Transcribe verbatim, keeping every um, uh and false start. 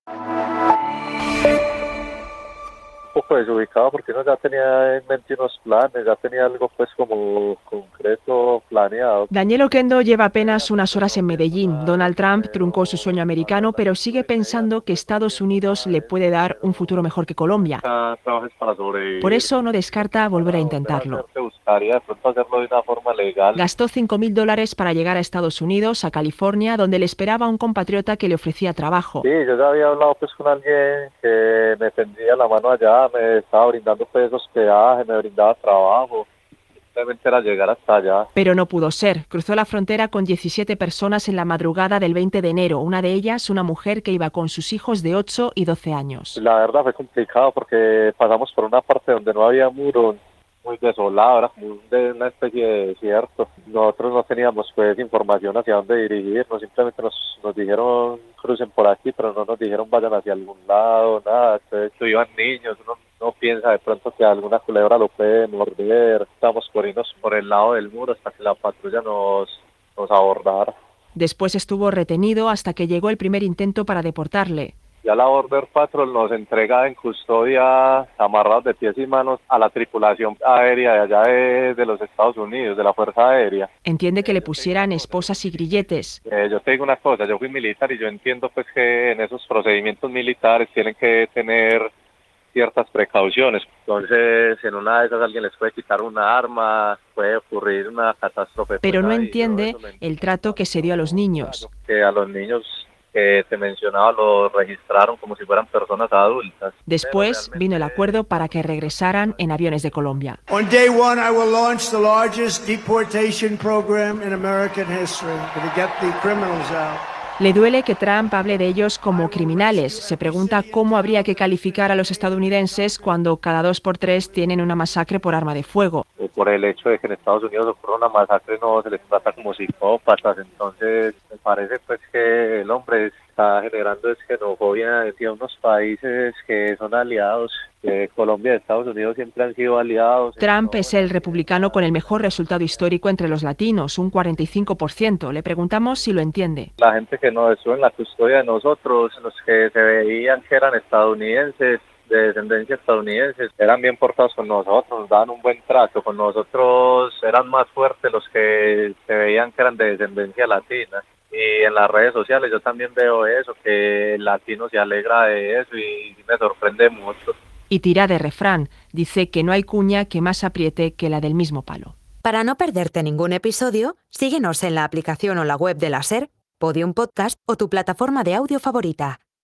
Un poco desubicado porque uno ya tenía en mente unos planes, ya tenía algo pues como concreto planeado. Daniel Oquendo lleva apenas unas horas en Medellín. Donald Trump truncó su sueño americano, pero sigue pensando que Estados Unidos le puede dar un futuro mejor que Colombia. Trabajes para Por sobrevivir, eso no descarta volver a para volver a intentarlo. hacer, te buscaría de pronto hacerlo de una forma legal. Gastó cinco mil dólares para llegar a Estados Unidos, a California, donde le esperaba un compatriota que le ofrecía trabajo. Sí, yo ya había hablado pues con alguien que me tendía la mano allá, me estaba brindando pues hospedaje, me brindaba trabajo. Simplemente era llegar hasta allá. Pero no pudo ser. Cruzó la frontera con diecisiete personas en la madrugada del veinte de enero. Una de ellas, una mujer que iba con sus hijos de ocho y doce años. La verdad fue complicado porque pasamos por una parte donde no había muro, muy desolado, era como un de- una especie de desierto. Nosotros no teníamos pues información hacia dónde dirigirnos, simplemente nos, nos dijeron crucen por aquí, pero no nos dijeron vayan hacia algún lado, nada. De hecho iban niños, uno no piensa de pronto que alguna culebra lo puede morder. Estábamos por irnos por el lado del muro hasta que la patrulla nos, nos abordara. Después estuvo retenido hasta que llegó el primer intento para deportarle. Ya la Border Patrol nos entrega en custodia, amarrados de pies y manos, a la tripulación aérea de allá de, de los Estados Unidos, de la Fuerza Aérea. Entiende que le pusieran esposas y grilletes. Eh, yo te digo una cosa, yo fui militar y yo entiendo pues que en esos procedimientos militares tienen que tener ciertas precauciones. Entonces, en una de esas alguien les puede quitar una arma, puede ocurrir una catástrofe. Pero pues, no ahí, yo entiende eso lo entiendo. el trato que se dio a los niños. Que a los niños que te mencionaba los registraron como si fueran personas adultas. Después vino el acuerdo para que regresaran en aviones de Colombia. On day one, I will launch the largest deportation program in American history to get the criminals out. Le duele que Trump hable de ellos como criminales. Se pregunta cómo habría que calificar a los estadounidenses cuando cada dos por tres tienen una masacre por arma de fuego. Por el hecho de que en Estados Unidos ocurra una masacre no se les trata como psicópatas, entonces me parece pues que el hombre está generando es xenofobia en unos países que son aliados. Eh, Colombia y Estados Unidos siempre han sido aliados. Trump es el republicano con el mejor resultado histórico entre los latinos, un cuarenta y cinco por ciento. Le preguntamos si lo entiende. La gente que nos estuvo en la custodia de nosotros, los que se veían que eran estadounidenses, de descendencia estadounidense, eran bien portados con nosotros, nos daban un buen trato. Con nosotros eran más fuertes los que se veían que eran de descendencia latina. Y en las redes sociales yo también veo eso, que el latino se alegra de eso y me sorprende mucho. Y tira de refrán, dice que no hay cuña que más apriete que la del mismo palo. Para no perderte ningún episodio, síguenos en la aplicación o la web de la SER, Podium Podcast o tu plataforma de audio favorita.